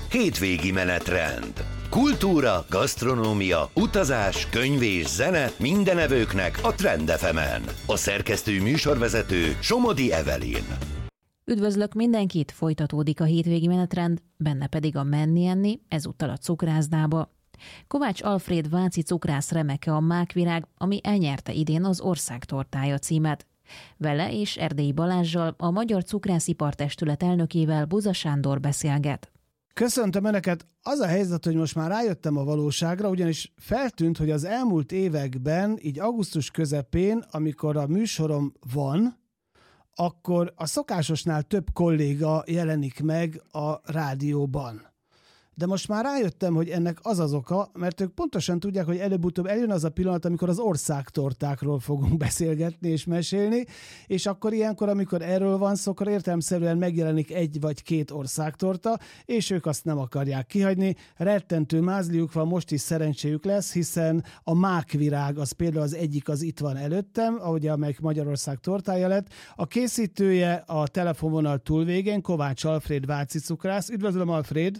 Hétvégi menetrend. Kultúra, gasztronómia, utazás, könyv és zene minden evőknek a Trend FM-en. A szerkesztő műsorvezető Somodi Evelyn. Üdvözlök mindenkit, folytatódik a hétvégi menetrend, benne pedig a menni enni, ezúttal a cukrászdába. Kovács Alfréd váci cukrász remeke a mákvirág, ami elnyerte idén az Országtortája címet. Vele és Erdélyi Balázssal, a Magyar Cukrászipartestület elnökével Buza Sándor beszélget. Köszöntöm Önöket! Az a helyzet, hogy most már rájöttem a valóságra, ugyanis feltűnt, hogy az elmúlt években, így augusztus közepén, amikor a műsorom van, akkor a szokásosnál több kolléga jelenik meg a rádióban. De most már rájöttem, hogy ennek az oka, mert ők pontosan tudják, hogy előbb-utóbb eljön az a pillanat, amikor az országtortákról fogunk beszélgetni és mesélni, és akkor ilyenkor, amikor erről van szó, akkor értelemszerűen megjelenik egy vagy két országtorta, és ők azt nem akarják kihagyni. Rettentő mázliuk van, most is szerencséjük lesz, hiszen a mákvirág az például az egyik, az itt van előttem, ahogy amelyik Magyarország tortája lett. A készítője a telefonvonal túlvégén, Kovács Alfréd váci cukrász. Üdvözlöm, Alfréd!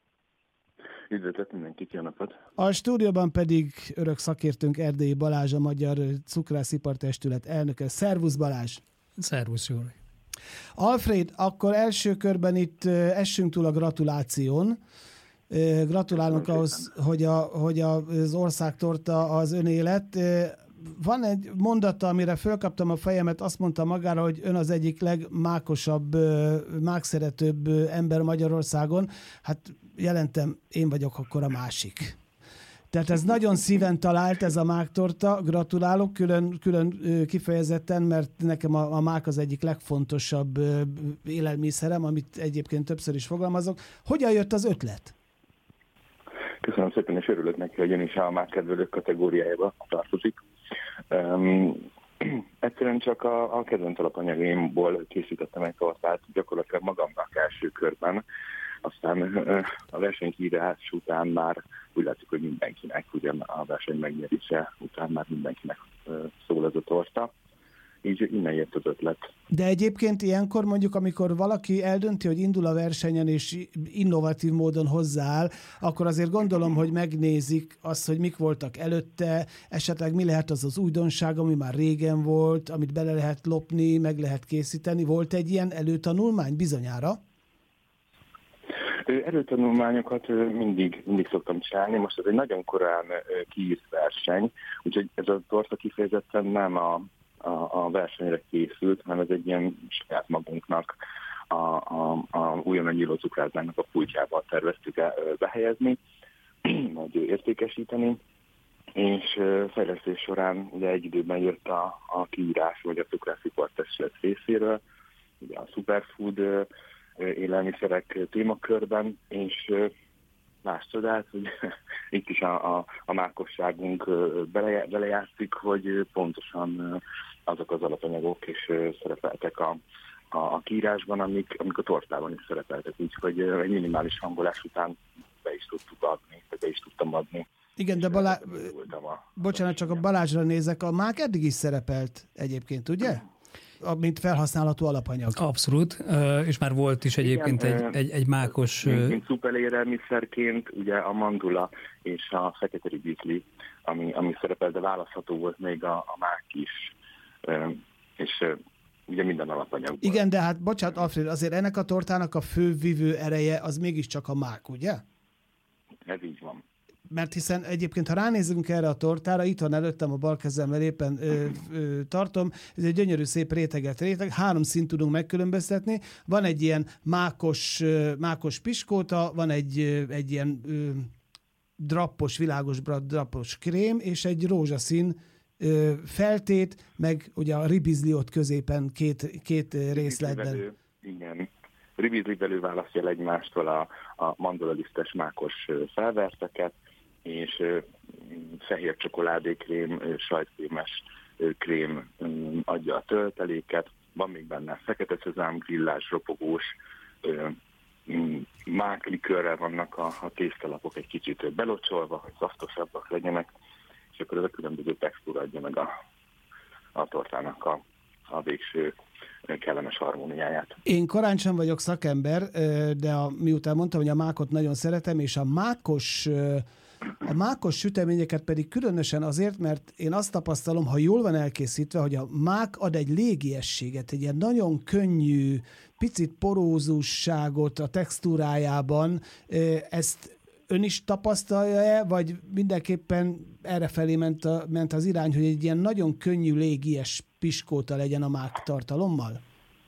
Üdvözlet mindenkit, jó napot! A stúdióban pedig örök szakértőnk Erdélyi Balázs, a Magyar Cukrászipartestület elnöke. Szervusz, Balázs! Szervusz, Jóri! Alfréd, akkor első körben itt essünk túl a gratuláción. Gratulálunk ahhoz, hogy az országtorta az öné lett. Van egy mondata, amire fölkaptam a fejemet, azt mondta magára, hogy ön az egyik legmákosabb, mákszeretőbb ember Magyarországon. Hát jelentem, én vagyok akkor a másik. Tehát ez nagyon szíven talált, ez a máktorta. Gratulálok külön kifejezetten, mert nekem a mák az egyik legfontosabb élelmiszerem, amit egyébként többször is fogalmazok. Hogyan jött az ötlet? Köszönöm szépen, és örülök neki, hogy ön is a mákkedvelők kategóriájába tartozik. Egyszerűen csak a kedvenc alapanyagaimból készítettem egy tortát, gyakorlatilag magamnak első körben. Aztán a versenykiírás után már úgy látszik, hogy mindenkinek, ugye a verseny megnyerése után már mindenkinek szól ez a torta. Így innen jött az ötlet. De egyébként ilyenkor mondjuk, amikor valaki eldönti, hogy indul a versenyen és innovatív módon hozzááll, akkor azért gondolom, hogy megnézik azt, hogy mik voltak előtte, esetleg mi lehet az újdonság, ami már régen volt, amit bele lehet lopni, meg lehet készíteni. Volt egy ilyen előtanulmány bizonyára? Előtanulmányokat mindig szoktam csinálni. Most ez egy nagyon korán kiírt verseny, úgyhogy ez a torta kifejezetten nem a versenyre készült, hanem ez egy ilyen saját magunknak a újonnan nyíló cukrászdának a pultjával terveztük behelyezni, majd értékesíteni, és fejlesztés során ugye egy időben jött a kiírás, vagy a Cukrászipartestület részéről, ugye a superfood élelmiszerek témakörben, és más csodát, hogy itt is a mákosságunk belejátszik, hogy pontosan azok az alapanyagok is szerepeltek a kiírásban, amik a tortában is szerepeltek, úgyhogy egy minimális hangolás után be is tudtam adni. Igen, de bocsánat, csak a Balázsra nézek, a mák eddig is szerepelt egyébként, ugye? Mint felhasználható alapanyag. Abszolút, és már volt is egyébként egy mákos... Mint szuperélelmiszerként ugye a mandula és a fekete ribizli, ami szerepel, de választható volt még a mák is, és ugye minden alapanyagból. Igen, de hát bocsánat, Alfred, azért ennek a tortának a fő vívő ereje az mégiscsak a mák, ugye? Ez így van. Mert hiszen egyébként, ha ránézünk erre a tortára, itt van előttem a bal kezemmel éppen tartom, ez egy gyönyörű szép réteget réteg, 3 szint tudunk megkülönböztetni. Van egy ilyen mákos piskóta, van egy ilyen drappos, világos drappos krém, és egy rózsaszín feltét, meg ugye a ribizli ott középen két részletben. Igen. Ribizlivelő választja el egymástól a mandulalisztes mákos felverteket, és fehér csokoládékrém, sajtkrémes krém adja a tölteléket. Van még benne fekete szezám, grillás, ropogós, máklikőrrel vannak a tésztalapok egy kicsit belocsolva, hogy szaftosabbak legyenek, és akkor ez a különböző textúra adja meg a tortának a végső kellemes harmóniáját. Én korán sem vagyok szakember, de miután mondtam, hogy a mákot nagyon szeretem, és a mákos süteményeket pedig különösen azért, mert én azt tapasztalom, ha jól van elkészítve, hogy a mák ad egy légiességet, egy ilyen nagyon könnyű, picit porózusságot a textúrájában. Ezt ön is tapasztalja-e, vagy mindenképpen errefelé ment az irány, hogy egy ilyen nagyon könnyű, légies piskóta legyen a mák tartalommal?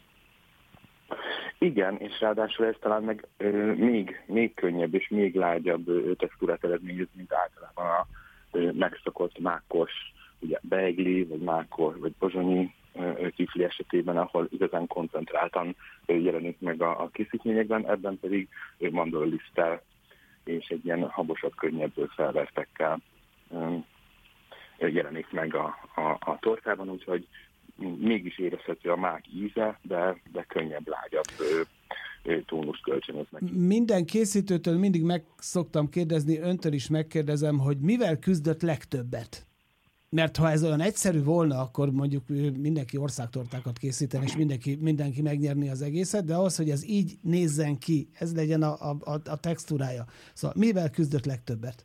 Igen, és ráadásul ez talán meg még könnyebb és még lágyabb textúrát eredményez, mint általában a megszokott mákos, ugye beigli, vagy mákos, vagy pozsonyi kifli esetében, ahol igazán koncentráltan jelenik meg a készítményekben, ebben pedig mandolaliszttel és egy ilyen habosabb, könnyebb felvertekkel jelenik meg a tortában, úgyhogy mégis érezhető a mák íze, de könnyebb, lágyabb tónust kölcsönöz neki. Minden készítőtől mindig meg szoktam kérdezni, öntől is megkérdezem, hogy mivel küzdött legtöbbet? Mert ha ez olyan egyszerű volna, akkor mondjuk mindenki országtortákat készíteni, és mindenki megnyerni az egészet, de ahhoz, hogy ez így nézzen ki, ez legyen a textúrája. Szóval mivel küzdött legtöbbet?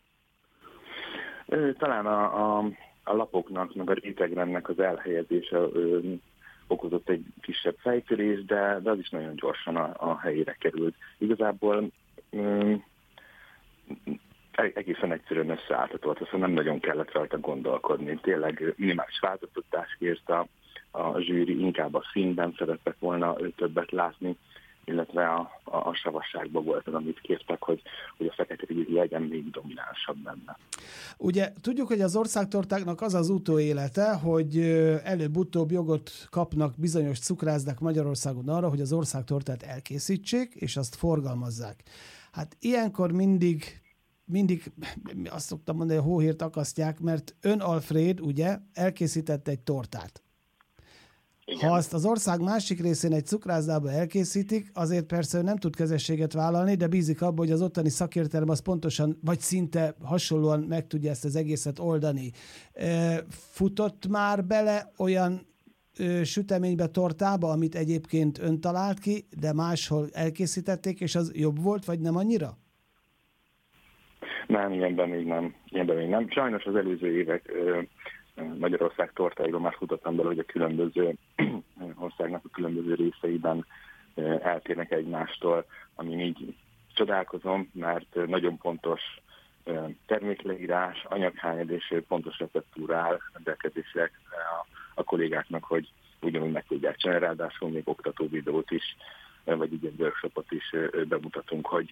Talán a lapoknak, meg a rétegrendnek az elhelyezése okozott egy kisebb fejtörést, de az is nagyon gyorsan a helyére került. Igazából egészen egyszerűen összeállt a torta, szóval nem nagyon kellett rajta gondolkodni. Tényleg minimális változtatást kért a zsűri, inkább a színben szerettek volna többet látni, illetve a savasságban volt az, amit kértek, hogy a fekete rizs legyen még dominánsabb benne. Ugye tudjuk, hogy az országtortáknak az az utóélete, hogy előbb-utóbb jogot kapnak bizonyos cukrászdák Magyarországon arra, hogy az országtortát elkészítsék, és azt forgalmazzák. Hát ilyenkor mindig azt szoktam mondani, hogy hóhírt akasztják, mert ön Alfred, ugye, elkészített egy tortát. Igen. Ha azt az ország másik részén egy cukrászdába elkészítik, azért persze nem tud kezességet vállalni, de bízik abban, hogy az ottani szakértelem az pontosan, vagy szinte hasonlóan meg tudja ezt az egészet oldani. Futott már bele olyan süteménybe, tortába, amit egyébként ön talált ki, de máshol elkészítették, és az jobb volt, vagy nem annyira? Nem, ilyenben még nem. Sajnos az előző évek Magyarország tortáiról már futottam bele, hogy a különböző országnak a különböző részeiben eltérnek egymástól, ami így csodálkozom, mert nagyon pontos termékleírás, anyaghányad és pontos receptúra áll rendelkezésre a kollégáknak, hogy ugyanúgy meg tudják csinálni, ráadásul még oktató videót is, vagy egy workshopot is bemutatunk, hogy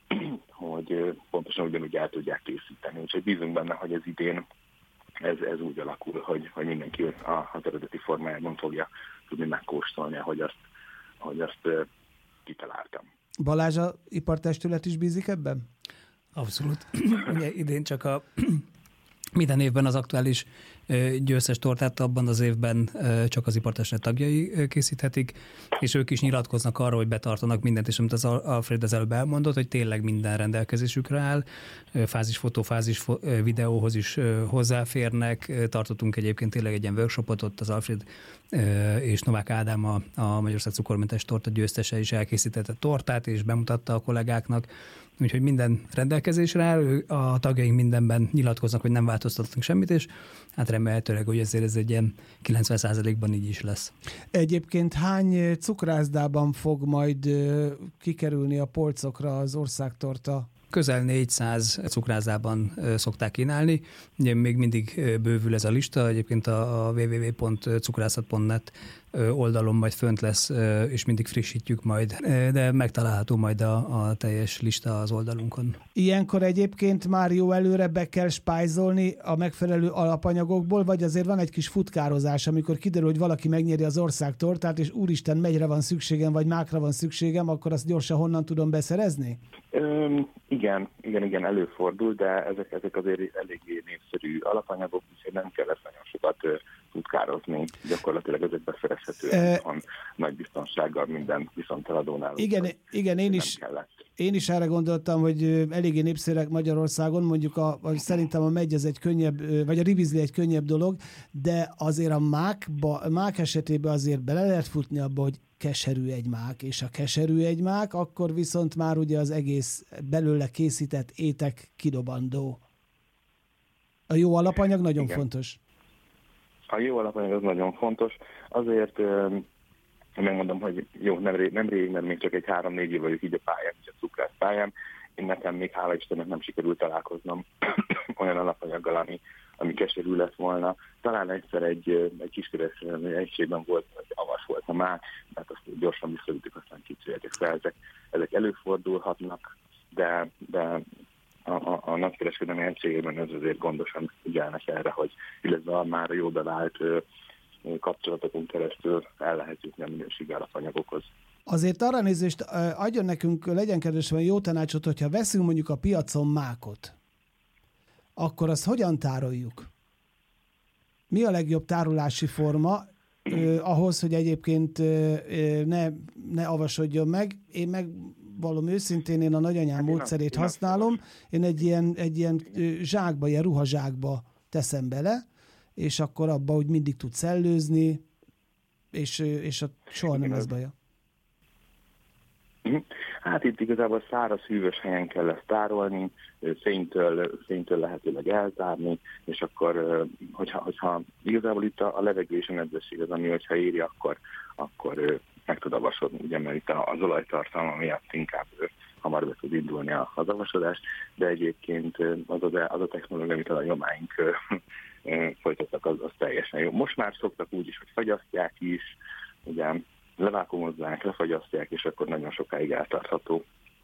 pontosan ugyanúgy el tudják készíteni. Úgyhogy bízunk benne, hogy ez idén ez úgy alakul, hogy mindenki az eredeti formájában fogja tudni megkóstolni, hogy azt kitaláltam. Balázs, a ipartestület is bízik ebben? Abszolút. Ugye idén csak minden évben az aktuális győztes tortát abban az évben csak az ipartestület tagjai készíthetik, és ők is nyilatkoznak arra, hogy betartanak mindent, és amit az Alfred az előbb elmondott, hogy tényleg minden rendelkezésükre áll, fázisfotó, videóhoz is hozzáférnek. Tartottunk egyébként tényleg egy ilyen workshopot, ott az Alfred és Novák Ádám, a Magyarország cukormentes torta győztese is elkészítette tortát, és bemutatta a kollégáknak. Úgyhogy minden rendelkezésre áll, a tagjaink mindenben nyilatkoznak, hogy nem változtatnak semmit, és hát remélhetőleg, hogy ezért ez egy ilyen 90%-ban így is lesz. Egyébként hány cukrászdában fog majd kikerülni a polcokra az országtorta? Közel 400 cukrászdában szokták kínálni. Ugye még mindig bővül ez a lista, egyébként a www.cukrászat.net oldalon majd fönt lesz, és mindig frissítjük majd, de megtalálható majd a teljes lista az oldalunkon. Ilyenkor egyébként már jó előre be kell spájzolni a megfelelő alapanyagokból, vagy azért van egy kis futkározás, amikor kiderül, hogy valaki megnyeri az országtortát, és úristen, megyre van szükségem, vagy mákra van szükségem, akkor azt gyorsan honnan tudom beszerezni? Igen, előfordul, de ezek azért eléggé népszerű alapanyagok, úgyhogy nem kell ezt nagyon sokat futkározni. Gyakorlatilag ezek beszerezhetően van nagy biztonsággal minden viszonteladónál. Igen, én is én is erre gondoltam, hogy eléggé népszerűek Magyarországon, mondjuk szerintem a megy ez egy könnyebb, vagy a ribizli egy könnyebb dolog, de azért a mák esetében azért bele lehet futni abba, hogy keserű egy mák, és a keserű egy mák, akkor viszont már ugye az egész belőle készített étek kidobandó. A jó alapanyag nagyon fontos. A jó alapanyag az nagyon fontos. Azért megmondom, hogy jó, nem rég, mert még csak egy 3-4 év vagyok így a pályán, így a cukrász pályán. Én nekem még hála Istennek nem sikerült találkoznom olyan alapanyaggal, ami keserű lett volna. Talán egyszer egy kiskereskedelmi egységben volt, hogy avas volt a mák, mert azt gyorsan visszaütük, aztán kicseréltek fel. Ezek előfordulhatnak, de a nagykereskedelmi egységében ez azért gondosan figyelnek erre, hogy illetve már a jó bevált kapcsolatokon keresztül el lehet jutni a minőségi alapanyagokhoz. Azért arra nézést adjon nekünk, legyen kedvesen jó tanácsot, hogyha veszünk mondjuk a piacon mákot, akkor azt hogyan tároljuk? Mi a legjobb tárolási forma ahhoz, hogy egyébként ne avasodjon meg? Én megvallom őszintén, én a nagyanyám módszerét használom. Én egy ilyen zsákba, ilyen ruhazsákba teszem bele, és akkor abba úgy mindig tud szellőzni, és soha nem lesz baja. Hát itt igazából száraz, hűvös helyen kell ezt tárolni, fénytől lehetőleg elzárni, és akkor, hogyha igazából itt a levegő és a nedvesség az, ami hogyha éri, akkor meg tud avasodni, ugye, mert itt az olajtartalma miatt inkább hamar be tud indulni az avasodás, de egyébként az a technológia, amit a nagyomáink folytattak, az teljesen jó. Most már szoktak úgy is, hogy fagyasztják is, ugye, levákumozzák, lefagyasztják, és akkor nagyon sokáig eltartható.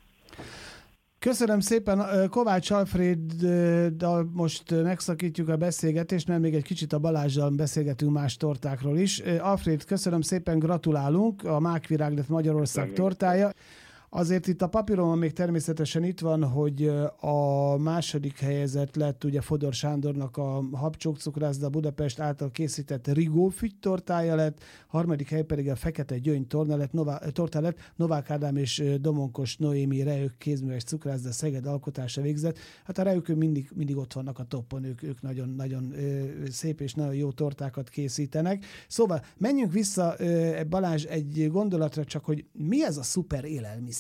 Köszönöm szépen. Kovács Alfréddal most megszakítjuk a beszélgetést, mert még egy kicsit a Balázsral beszélgetünk más tortákról is. Alfréd, köszönöm szépen, gratulálunk. A Mákvirág lett Magyarország tortája. Azért itt a papíron még természetesen itt van, hogy a második helyezett lett ugye Fodor Sándornak a Habcsók cukrászda Budapest által készített Rigó fügytortája lett, harmadik hely pedig a Fekete Gyöngy torta lett, Novák Ádám és Domonkos Noémi Reők kézműves cukrászda Szeged alkotása végzett. Hát a Reők mindig ott vannak a toppon, ők nagyon szép és nagyon jó tortákat készítenek. Szóval menjünk vissza, Balázs, egy gondolatra csak, hogy mi ez a szuper élelmiszer?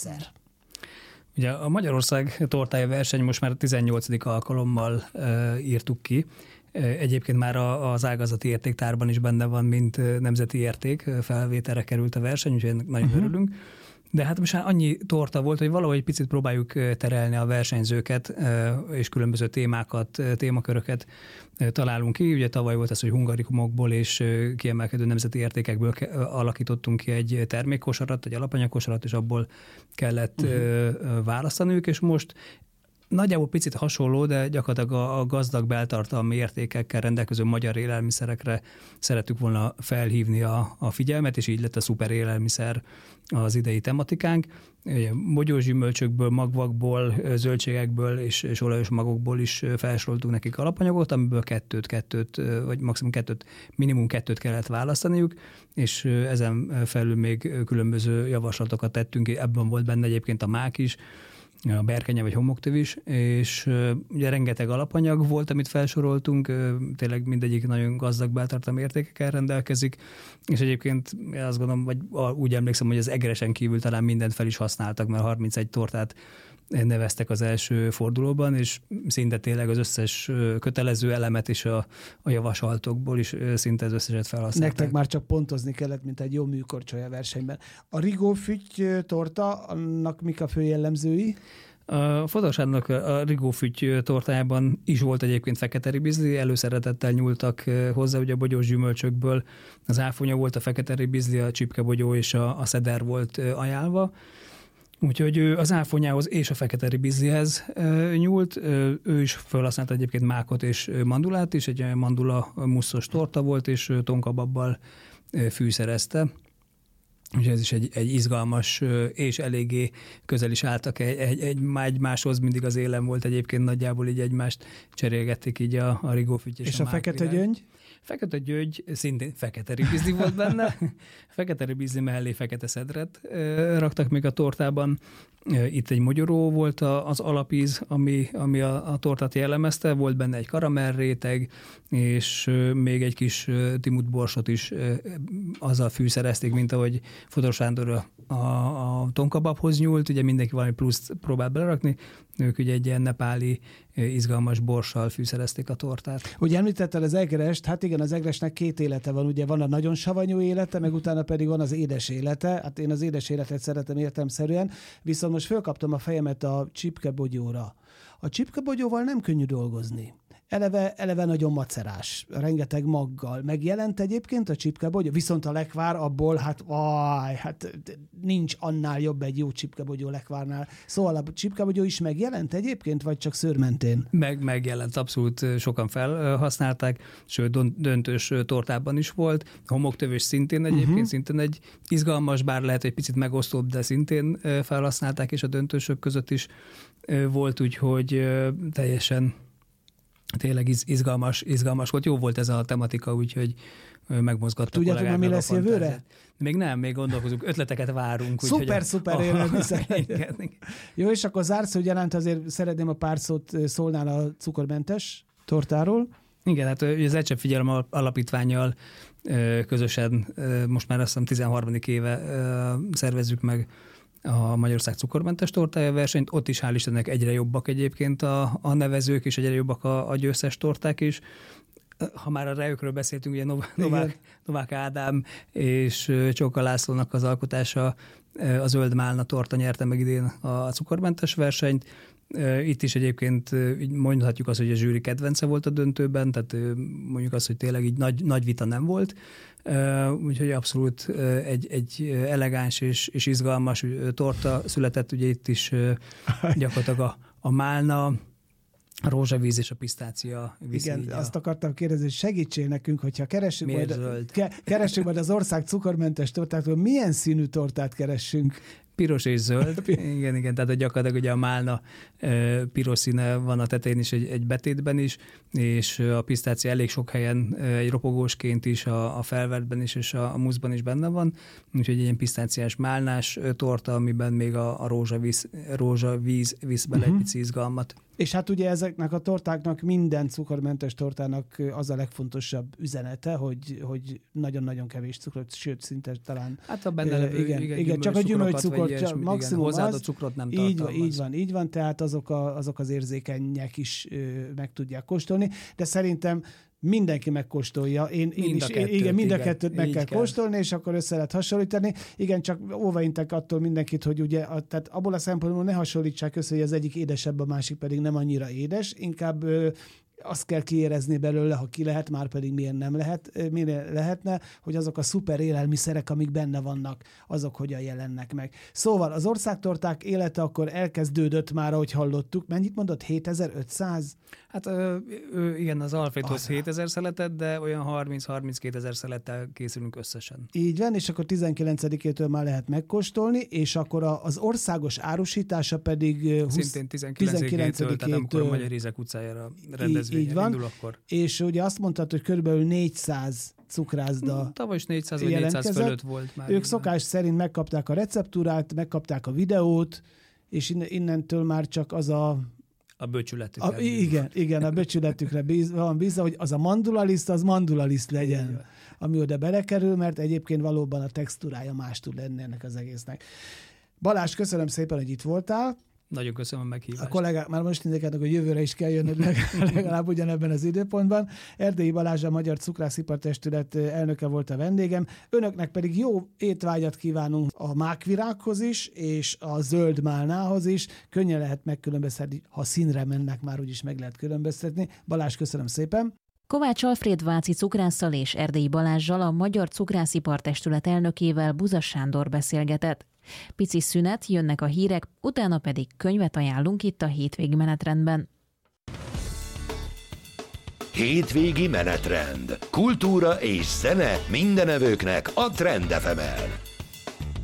Ugye a Magyarország tortája verseny most már a 18. alkalommal írtuk ki. Egyébként már az ágazati értéktárban is benne van, mint nemzeti érték, felvételre került a verseny, úgyhogy nagyon örülünk. De hát most már annyi torta volt, hogy valahogy picit próbáljuk terelni a versenyzőket, és különböző témaköröket találunk ki. Ugye tavaly volt az, hogy hungarikumokból és kiemelkedő nemzeti értékekből alakítottunk ki egy termékkosarat, egy alapanyagkosarat, és abból kellett választaniuk, és most nagyjából picit hasonló, de gyakorlatilag a gazdag beltartalmi értékekkel rendelkező magyar élelmiszerekre szerettük volna felhívni a figyelmet, és így lett a szuper élelmiszer az idei tematikánk. Bogyós gyümölcsökből, magvakból, zöldségekből és olajos magokból is felsoroltunk nekik alapanyagot, amiből kettőt, vagy maximum minimum kettőt kellett választaniuk, és ezen felül még különböző javaslatokat tettünk, ebben volt benne egyébként a mák is, a berkenye vagy homoktöv is, és ugye rengeteg alapanyag volt, amit felsoroltunk, tényleg mindegyik nagyon gazdag beltartalmi értékekkel rendelkezik, és egyébként azt gondolom, vagy úgy emlékszem, hogy az egeresen kívül talán mindent fel is használtak, mert 31 tortát neveztek az első fordulóban, és szinte tényleg az összes kötelező elemet is a javasoltokból is szinte az összeset felhasználták. Nektek már csak pontozni kellett, mint egy jó műkorcsolya versenyben. A Rigó fügy torta, annak mik a fő jellemzői? A Fodor Sándornak a Rigó fügy tortájában is volt egyébként fekete ribizli, előszeretettel nyúltak hozzá, ugye a bogyós gyümölcsökből az áfonya volt, a fekete ribizli, a csipkebogyó és a szeder volt ajánlva. Úgyhogy az áfonyához és a fekete ribizlihez nyúlt. Ő is felhasználta egyébként mákot és mandulát is, egy mandula muszos torta volt, és tonkababbal fűszerezte. Úgyhogy ez is egy izgalmas, és eléggé közel is álltak egymáshoz, mindig az élen volt egyébként, nagyjából így egymást cserélgették így a Rigófüty és a fekete gyöngy? Fekete gyöngy, szintén fekete ribizli volt benne, fekete ribizli mellé fekete szedret raktak még a tortában. Itt egy mogyoró volt az alapíz, ami a tortát jellemezte, volt benne egy karamellréteg, és még egy kis timut borsot is azzal fűszerezték, mint ahogy Fodor Sándor a tonkababhoz nyúlt, ugye mindenki valami pluszt próbált belerakni, ők ugye egy ilyen nepáli izgalmas borssal fűszerezték a tortát. Ugye említetted az egrest, hát igen, az egresnek két élete van, ugye van a nagyon savanyú élete, meg utána pedig van az édes élete, hát én az édes életet szeretem értelemszerűen, viszont most fölkaptam a fejemet a csipkebogyóra. A csipkebogyóval nem könnyű dolgozni. Eleve nagyon macerás, rengeteg maggal. Megjelent egyébként a csipkebogyó, viszont a lekvár abból, hát nincs annál jobb egy jó csipkebogyó lekvárnál. Szóval a csipkebogyó is megjelent egyébként, vagy csak szőrmentén? Megjelent, abszolút sokan felhasználták, sőt döntős tortában is volt. Homoktövés szintén egyébként, szintén egy izgalmas, bár lehet egy picit megosztóbb, de szintén felhasználták, és a döntősök között is volt, úgyhogy teljesen tényleg izgalmas volt. Jó volt ez a tematika, úgyhogy megmozgatta a kollégáknak. Tudjátok, mi lesz jövőre? Még nem, még gondolkozunk, ötleteket várunk. Szuper élelmiszer. Jó, és akkor zárszó gyanánt azért szeretném, a pár szót szólnál a cukormentes tortáról. Igen, hát az Egy Csepp Figyelem Alapítvánnyal közösen most már azt hiszem 13. éve szervezzük meg a Magyarország cukormentes tortája versenyt. Ott is hál' Istennek egyre jobbak egyébként a nevezők, és egyre jobbak a győztes torták is. Ha már a rejükről beszéltünk, ugye Novák Ádám és Csóka Lászlónak az alkotása, a zöld málna torta nyerte meg idén a cukormentes versenyt. Itt is egyébként mondhatjuk azt, hogy a zsűri kedvence volt a döntőben, tehát mondjuk azt, hogy tényleg így nagy vita nem volt. Úgyhogy abszolút egy elegáns és izgalmas torta született, ugye itt is gyakorlatilag a málna, a rózsavíz és a pisztácia viszi. Igen, azt akartam kérdezni, hogy segítsél nekünk, hogyha keressük majd az ország cukormentes tortától, milyen színű tortát keressünk? Piros és zöld. Igen, tehát gyakorlatilag ugye a málna piros színe van a tetején is, egy betétben is, és a pisztácia elég sok helyen egy ropogósként is, a felvertben is, és a muszban is benne van. Úgyhogy egy ilyen pisztáciás málnás torta, amiben még a rózsavíz visz bele egy pici izgalmat. És hát ugye ezeknek a tortáknak, minden cukormentes tortának az a legfontosabb üzenete, hogy nagyon-nagyon kevés cukrot, sőt, szinte talán... Hát a benne levő, igen, csak a gyümölcscukrot, maximum hozzáadott cukrot nem tartalmaz. Így van, tehát azok az érzékenyek is meg tudják kóstolni, de szerintem mindenki megkóstolja. Mind a kettőt meg kell kóstolni, és akkor össze lehet hasonlítani. Igen, csak óvaintek attól mindenkit, hogy ugye, tehát abból a szempontból ne hasonlítsák össze, hogy az egyik édesebb, a másik pedig nem annyira édes. Inkább azt kell kiérezni belőle, ha ki lehet, már pedig milyen lehetne, hogy azok a szuper élelmiszerek, amik benne vannak, azok hogyan jelennek meg. Szóval az országtorták élete akkor elkezdődött már, ahogy hallottuk. Mennyit mondott? 7500? Hát igen, az Alfredhoz 7000 szeletet, de olyan 30-32 ezer szelettel készülünk összesen. Így van, és akkor 19-től már lehet megkóstolni, és akkor az országos árusítása pedig szintén 19-től, tehát amikor a Magyar Ízek utcájára rendezvényen indul, akkor. És ugye azt mondtad, hogy körülbelül 400 cukrászda tavaly is 400 vagy 400 fölött volt már. Ők szokás szerint megkapták a receptúrát, megkapták a videót, és innentől már csak az a böcsületük. Igen, a böcsületükre van bízva, hogy az a mandulaliszt, az mandulaliszt legyen, ami oda belekerül, mert egyébként valóban a textúrája más tud lenni ennek az egésznek. Balázs, köszönöm szépen, hogy itt voltál. Nagyon köszönöm a meghívást. A kollégák már most indikálnak, hogy jövőre is kell jönnöd legalább ugyanebben az időpontban. Erdélyi Balázs, a Magyar Cukrászipartestület elnöke volt a vendégem. Önöknek pedig jó étvágyat kívánunk a mákvirághoz is, és a zöld málnához is. Könnyen lehet megkülönböztetni, ha színre mennek, már úgyis meg lehet különböztetni. Balázs, köszönöm szépen. Kovács Alfréd váci cukrásszal és Erdélyi Balázssal, a Magyar Cukrászipartestület elnökével Buzas Sándor beszélgetett. Pici szünet, jönnek a hírek, utána pedig könyvet ajánlunk itt a hétvégi menetrendben. Hétvégi menetrend. Kultúra és zene mindenevőknek a Trend FM-en.